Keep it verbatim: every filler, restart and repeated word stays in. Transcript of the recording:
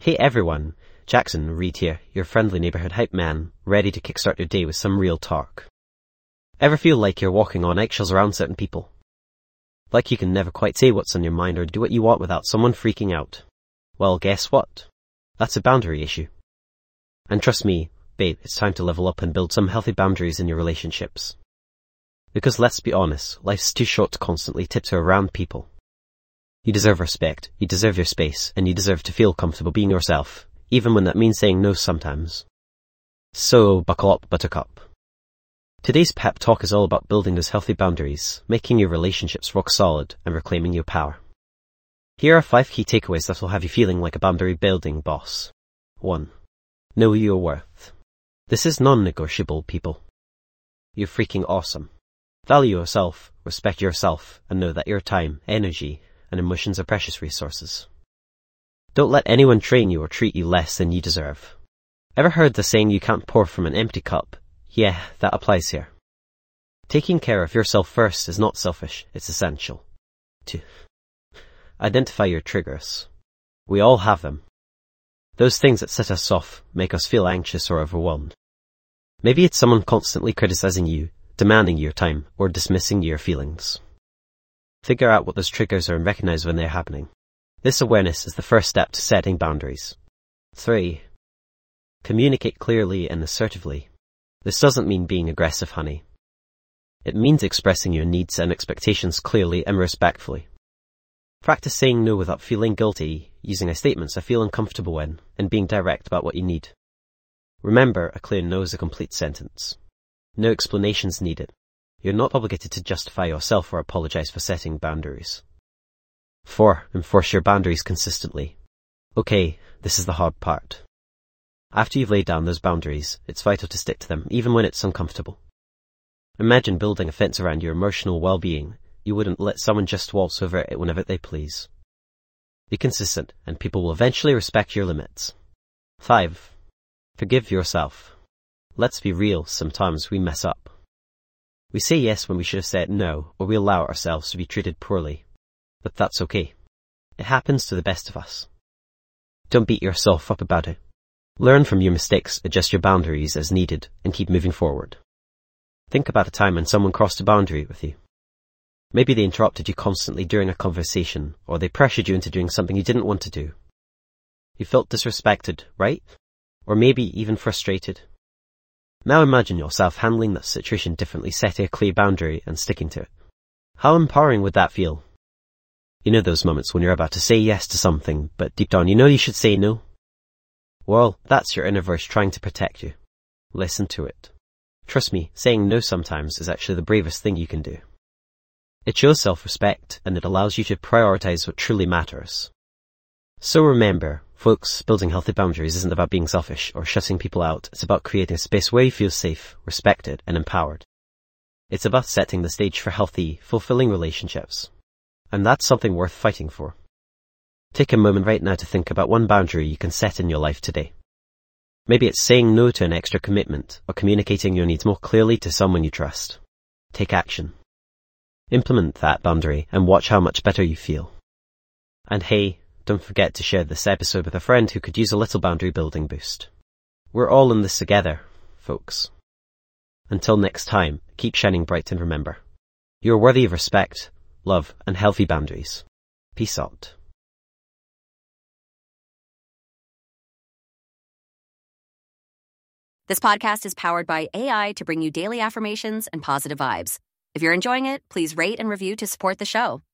Hey everyone, Jackson Reed here, your friendly neighborhood hype man, ready to kickstart your day with some real talk. Ever feel like you're walking on eggshells around certain people? Like you can never quite say what's on your mind or do what you want without someone freaking out? Well, guess what? That's a boundary issue. And trust me, babe, it's time to level up and build some healthy boundaries in your relationships. Because let's be honest, life's too short to constantly tiptoe around people. You deserve respect, you deserve your space, and you deserve to feel comfortable being yourself, even when that means saying no sometimes. So, buckle up, buttercup. Today's pep talk is all about building those healthy boundaries, making your relationships rock solid, and reclaiming your power. Here are five key takeaways that will have you feeling like a boundary building boss. one. Know your worth. This is non-negotiable, people. You're freaking awesome. Value yourself, respect yourself, and know that your time, energy, and emotions are precious resources. Don't let anyone train you or treat you less than you deserve. Ever heard the saying you can't pour from an empty cup? Yeah, that applies here. Taking care of yourself first is not selfish, it's essential. two. Identify your triggers. We all have them. Those things that set us off, make us feel anxious or overwhelmed. Maybe it's someone constantly criticizing you, demanding your time, or dismissing your feelings. Figure out what those triggers are and recognize when they're happening. This awareness is the first step to setting boundaries. three. Communicate clearly and assertively. This doesn't mean being aggressive, honey. It means expressing your needs and expectations clearly and respectfully. Practice saying no without feeling guilty, using I statements I feel uncomfortable in, and being direct about what you need. Remember, a clear no is a complete sentence. No explanations needed. You're not obligated to justify yourself or apologize for setting boundaries. four. Enforce your boundaries consistently. Okay, this is the hard part. After you've laid down those boundaries, it's vital to stick to them, even when it's uncomfortable. Imagine building a fence around your emotional well-being. You wouldn't let someone just waltz over it whenever they please. Be consistent, and people will eventually respect your limits. five. Forgive yourself. Let's be real, sometimes we mess up. We say yes when we should have said no, or we allow ourselves to be treated poorly. But that's okay. It happens to the best of us. Don't beat yourself up about it. Learn from your mistakes, adjust your boundaries as needed, and keep moving forward. Think about a time when someone crossed a boundary with you. Maybe they interrupted you constantly during a conversation, or they pressured you into doing something you didn't want to do. You felt disrespected, right? Or maybe even frustrated. Now imagine yourself handling that situation differently, setting a clear boundary and sticking to it. How empowering would that feel? You know those moments when you're about to say yes to something, but deep down you know you should say no? Well, that's your inner voice trying to protect you. Listen to it. Trust me, saying no sometimes is actually the bravest thing you can do. It shows self-respect, and it allows you to prioritize what truly matters. So remember, folks, building healthy boundaries isn't about being selfish or shutting people out. It's about creating a space where you feel safe, respected, and empowered. It's about setting the stage for healthy, fulfilling relationships. And that's something worth fighting for. Take a moment right now to think about one boundary you can set in your life today. Maybe it's saying no to an extra commitment or communicating your needs more clearly to someone you trust. Take action. Implement that boundary and watch how much better you feel. And hey, don't forget to share this episode with a friend who could use a little boundary building boost. We're all in this together, folks. Until next time, keep shining bright and remember, you're worthy of respect, love, and healthy boundaries. Peace out. This podcast is powered by A I to bring you daily affirmations and positive vibes. If you're enjoying it, please rate and review to support the show.